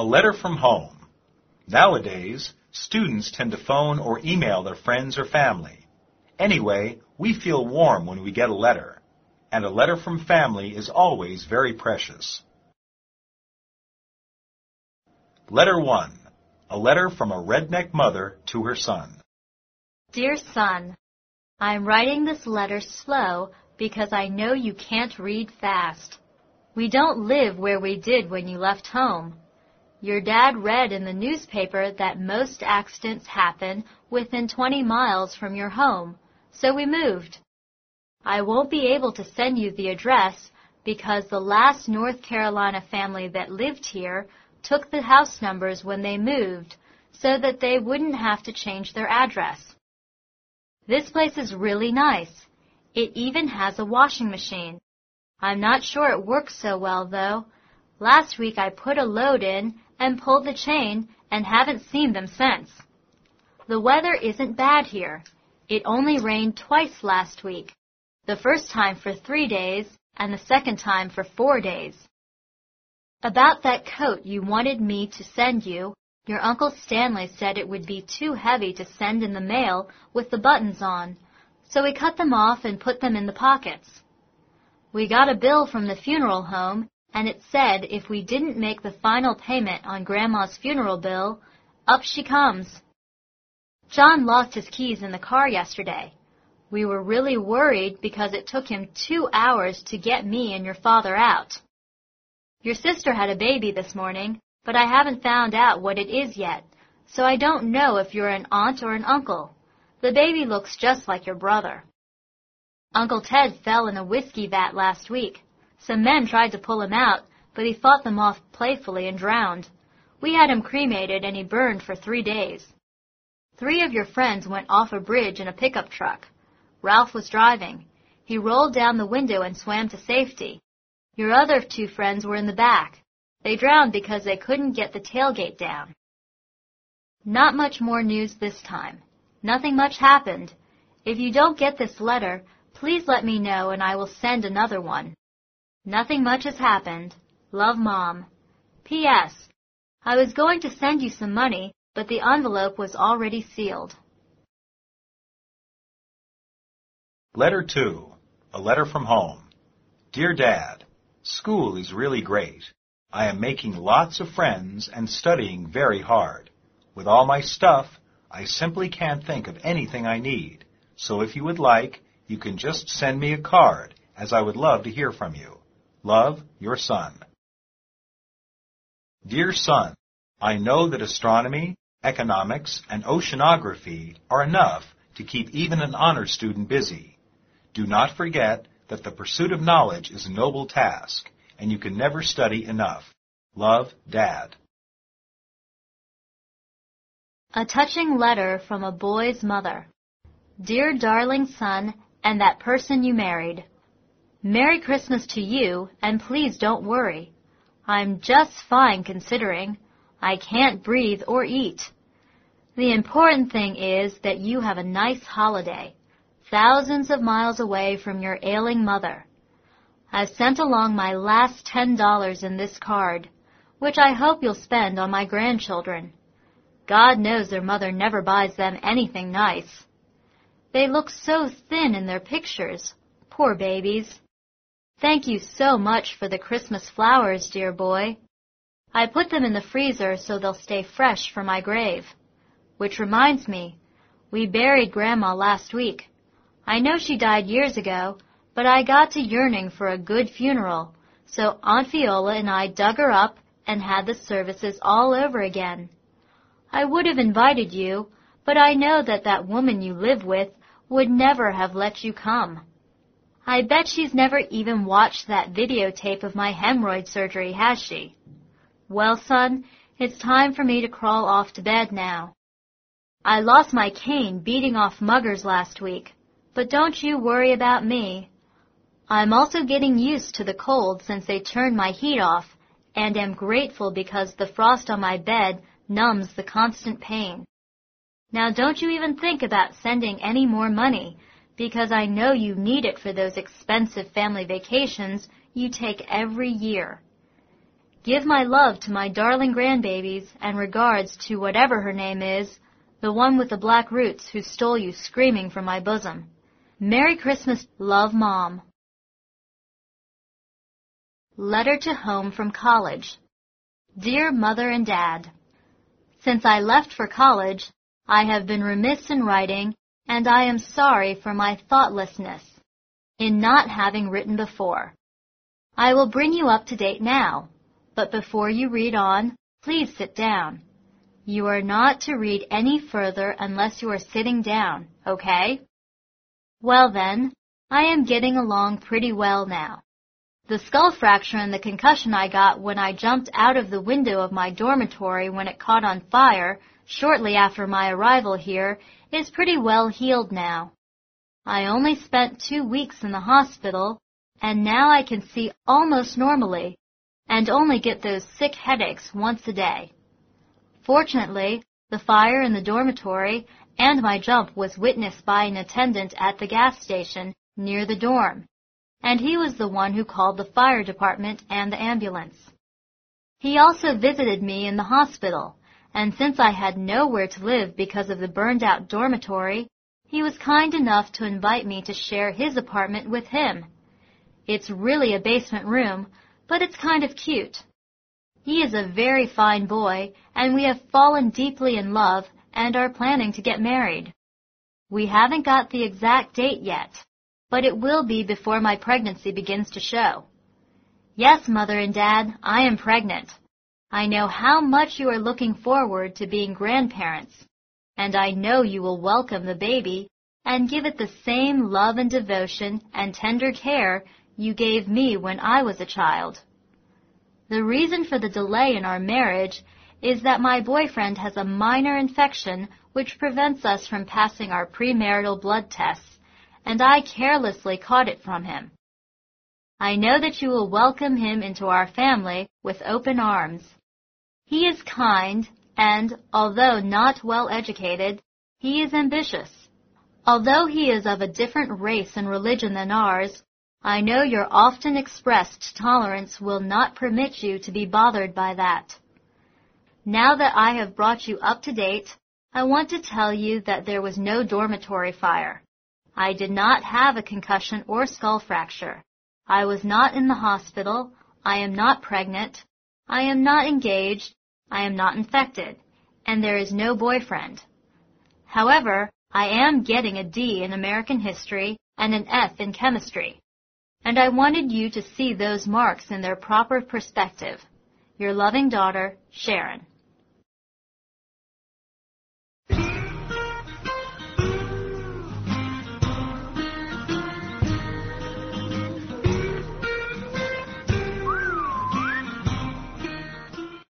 A letter from home. Nowadays, students tend to phone or email their friends or family. Anyway, we feel warm when we get a letter, and a letter from family is always very precious. Letter 1. A letter from a redneck mother to her son. Dear son, I'm writing this letter slow because I know you can't read fast. We don't live where we did when you left home. Your dad read in the newspaper that most accidents happen within 20 miles from your home, so we moved. I won't be able to send you the address because the last North Carolina family that lived here took the house numbers when they moved so that they wouldn't have to change their address. This place is really nice. It even has a washing machine. I'm not sure it works so well, though. Last week I put a load in and pulled the chain and haven't seen them since. The weather isn't bad here. It only rained twice last week, the first time for 3 days and the second time for 4 days. About that coat you wanted me to send you, your Uncle Stanley said it would be too heavy to send in the mail with the buttons on, so we cut them off and put them in the pockets. We got a bill from the funeral home, and it said if we didn't make the final payment on Grandma's funeral bill, up she comes. John lost his keys in the car yesterday. We were really worried because it took him 2 hours to get me and your father out. Your sister had a baby this morning, but I haven't found out what it is yet, so I don't know if you're an aunt or an uncle. The baby looks just like your brother. Uncle Ted fell in a whiskey vat last week. Some men tried to pull him out, but he fought them off playfully and drowned. We had him cremated and he burned for 3 days. 3 of your friends went off a bridge in a pickup truck. Ralph was driving. He rolled down the window and swam to safety. Your other 2 friends were in the back. They drowned because they couldn't get the tailgate down. Not much more news this time. Nothing much happened. If you don't get this letter, please let me know and I will send another one. Nothing much has happened. Love, Mom. P.S. I was going to send you some money, but the envelope was already sealed. Letter 2. A letter from home. Dear Dad, school is really great. I am making lots of friends and studying very hard. With all my stuff, I simply can't think of anything I need. So if you would like, you can just send me a card, as I would love to hear from you. Love, your son. Dear son, I know that astronomy, economics, and oceanography are enough to keep even an honor student busy. Do not forget that the pursuit of knowledge is a noble task, and you can never study enough. Love, Dad. A touching letter from a boy's mother. Dear darling son, and that person you married. Merry Christmas to you, and please don't worry. I'm just fine considering. I can't breathe or eat. The important thing is that you have a nice holiday, thousands of miles away from your ailing mother. I've sent along my last $10 in this card, which I hope you'll spend on my grandchildren. God knows their mother never buys them anything nice. They look so thin in their pictures, poor babies. Thank you so much for the Christmas flowers, dear boy. I put them in the freezer so they'll stay fresh for my grave. Which reminds me, we buried Grandma last week. I know she died years ago, but I got to yearning for a good funeral, so Aunt Viola and I dug her up and had the services all over again. I would have invited you, but I know that that woman you live with would never have let you come. I bet she's never even watched that videotape of my hemorrhoid surgery, has she? Well, son, it's time for me to crawl off to bed now. I lost my cane beating off muggers last week, but don't you worry about me. I'm also getting used to the cold since they turned my heat off, and am grateful because the frost on my bed numbs the constant pain. Now don't you even think about sending any more money, because I know you need it for those expensive family vacations you take every year. Give my love to my darling grandbabies and regards to whatever her name is, the one with the black roots who stole you screaming from my bosom. Merry Christmas, love, Mom. Letter to home from college. Dear Mother and Dad, since I left for college, I have been remiss in writing, and I am sorry for my thoughtlessness in not having written before. I will bring you up to date now, but before you read on, please sit down. You are not to read any further unless you are sitting down, okay? Well then, I am getting along pretty well now. The skull fracture and the concussion I got when I jumped out of the window of my dormitory when it caught on fire shortly after my arrival here is pretty well healed now. I only spent 2 weeks in the hospital, and now I can see almost normally, and only get those sick headaches once a day. Fortunately, the fire in the dormitory and my jump was witnessed by an attendant at the gas station near the dorm, and he was the one who called the fire department and the ambulance. He also visited me in the hospital, and since I had nowhere to live because of the burned-out dormitory, he was kind enough to invite me to share his apartment with him. It's really a basement room, but it's kind of cute. He is a very fine boy, and we have fallen deeply in love and are planning to get married. We haven't got the exact date yet, but it will be before my pregnancy begins to show. Yes, Mother and Dad, I am pregnant. I know how much you are looking forward to being grandparents, and I know you will welcome the baby and give it the same love and devotion and tender care you gave me when I was a child. The reason for the delay in our marriage is that my boyfriend has a minor infection which prevents us from passing our premarital blood tests, and I carelessly caught it from him. I know that you will welcome him into our family with open arms. He is kind, and, although not well educated, he is ambitious. Although he is of a different race and religion than ours, I know your often expressed tolerance will not permit you to be bothered by that. Now that I have brought you up to date, I want to tell you that there was no dormitory fire. I did not have a concussion or skull fracture. I was not in the hospital. I am not pregnant. I am not engaged. I am not infected. And there is no boyfriend. However, I am getting a D in American history and an F in chemistry. And I wanted you to see those marks in their proper perspective. Your loving daughter, Sharon.